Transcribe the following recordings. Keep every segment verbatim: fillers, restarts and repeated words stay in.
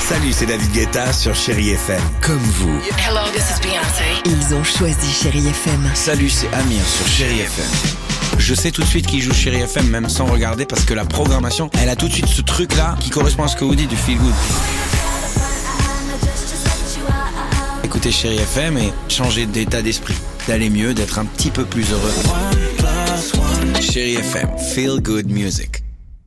Salut, c'est David Guetta sur Chérie F M. Comme vous. Hello, this is Beyoncé. Ils ont choisi Chérie F M. Salut, c'est Amir sur Chérie F M. Je sais tout de suite qui joue Chérie F M, même sans regarder, parce que la programmation, elle a tout de suite ce truc-là qui correspond à ce que vous dites du feel good. Écoutez Chérie F M et changer d'état d'esprit, d'aller mieux, d'être un petit peu plus heureux. Chérie F M, feel good music.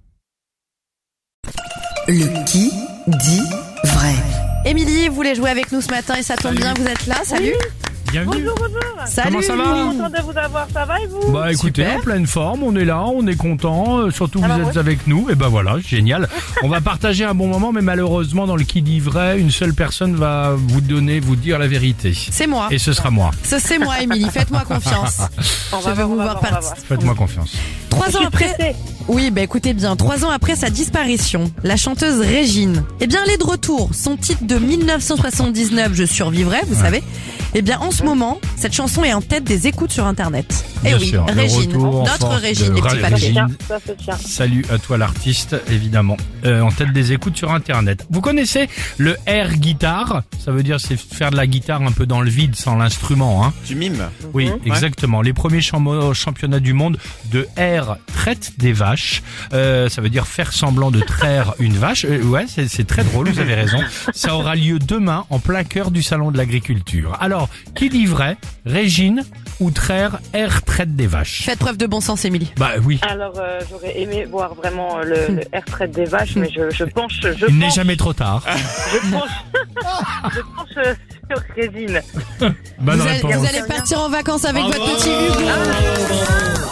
Le qui dit vrai. Émilie voulait jouer avec nous ce matin et ça tombe bien, vous êtes là, salut. Bienvenue. Bonjour, bonjour. Salut. Comment ça va? Content de vous avoir, ça va et vous? Bah écoutez, Super. en pleine forme, on est là, on est content, euh, surtout Ah vous bah êtes ouais. avec nous, et ben voilà, génial. On va partager un bon moment, mais malheureusement dans le qui dit vrai, une seule personne va vous donner, vous dire la vérité. C'est moi. Et ce sera moi. Ça c'est moi Émilie, faites-moi confiance. On Je va vais voir, vous on va voir voir, on va partir. voir. Faites-moi confiance. Trois Je ans suis après. stressée. Oui, bah écoutez bien, trois ans après sa disparition, la chanteuse Régine, eh bien elle est de retour. Son titre de dix-neuf cent soixante-dix-neuf, Je survivrai, vous savez. Eh bien en ce moment, cette chanson est en tête des écoutes sur internet. Eh Bien oui, sûr, le Régine, retour en notre force Régine, de les petits Ra- papiers. Régine. Tiens, ça se tient. Salut à toi l'artiste, évidemment, euh, en tête des écoutes sur internet. Vous connaissez le air guitare? Ça veut dire c'est faire de la guitare un peu dans le vide sans l'instrument, hein. Tu mimes? Oui, exactement. Les premiers cham- championnats du monde de air traite des vaches. Euh, ça veut dire faire semblant de traire une vache. Euh, ouais, c'est, c'est très drôle, vous avez raison. Ça aura lieu demain en plein cœur du salon de l'agriculture. Alors, qui dit vrai? Régine ou traire air traite des vaches? Faites preuve de bon sens Émilie. Bah oui. Alors, euh, j'aurais aimé voir vraiment euh, le, le air traite des vaches, mais je, je penche, je Il n'est penche, jamais trop tard. je penche, je penche euh, sur Régine. Bonne Vous allez, réponse. vous allez partir en vacances avec votre petit Hugo.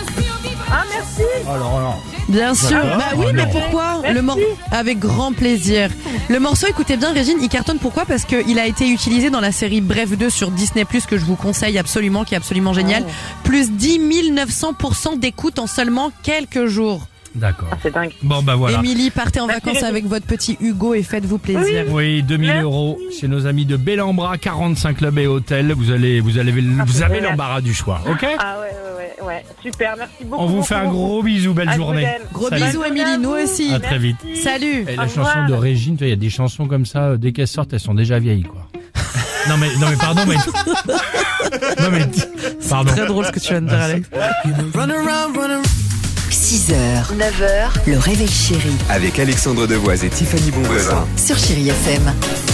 Ah, merci. Alors, alors. Bien sûr. D'accord. Bah oui, Oh mais non. pourquoi? Merci. Le mor- avec grand plaisir. Le morceau, écoutez bien, Régine, il cartonne. Pourquoi? Parce qu'il a été utilisé dans la série Bref deux sur Disney plus, que je vous conseille absolument, qui est absolument génial. Oh. Plus dix mille neuf cents pour cent d'écoute en seulement quelques jours. D'accord. Ah, c'est dingue. Bon, bah voilà. Émilie, partez en Merci, vacances Régine. avec votre petit Hugo et faites-vous plaisir. Oui, deux mille Merci. euros. C'est nos amis de Bellambra, quarante-cinq clubs et hôtels. Vous allez, vous allez, Ah, vous c'est avez génial. l'embarras du choix, ok? Ah ouais, ouais, ouais, ouais. Super, merci beaucoup. On vous beaucoup, fait un beaucoup. gros bisou, belle À vous, journée. Hélène. Gros Salut. bisous, Émilie, nous aussi. À très vite. Merci. Salut. Et la Au chanson revoir. de Régine, tu vois, il y a des chansons comme ça, euh, dès qu'elles sortent, elles sont déjà vieilles, quoi. Non mais, non mais pardon, mais... Non mais, pardon. Très drôle ce que tu viens de dire, Alex. six heures, neuf heures, le réveil chéri Avec Alexandre Devoise et Tiffany Bonvoisin. sur Chérie F M.